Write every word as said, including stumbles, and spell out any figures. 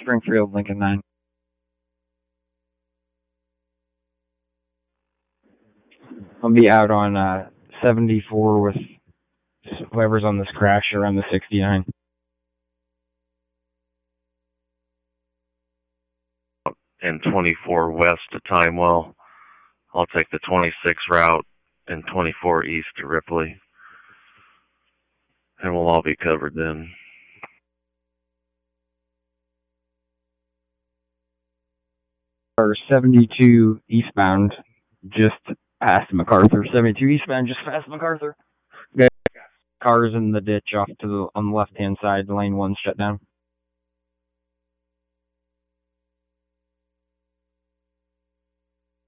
Springfield, Lincoln nine. I'll be out on uh, seventy-four with whoever's on this crash around the sixty-nine. And twenty-four west to Timewell. I'll take the twenty-six route and twenty-four east to Ripley. And we'll all be covered then. Or seventy-two eastbound, just past MacArthur. seventy-two eastbound, just past MacArthur. Got cars in the ditch off to the on the left-hand side. Lane one's shut down.